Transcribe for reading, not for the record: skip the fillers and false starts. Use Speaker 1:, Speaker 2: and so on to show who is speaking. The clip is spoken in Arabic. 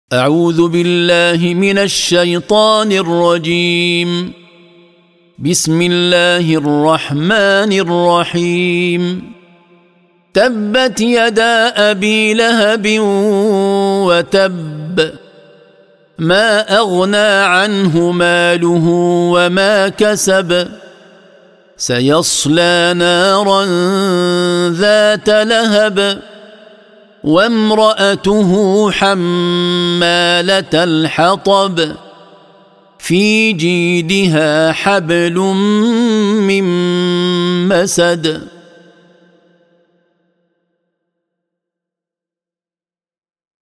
Speaker 1: أعوذ بالله من الشيطان الرجيم. بسم الله الرحمن الرحيم. تبت يدا أبي لهب وتب، ما أغنى عنه ماله وما كسب، سيصلى نارا ذات لهب، وامرأته حمالة الحطب، في جيدها حبل من مسد.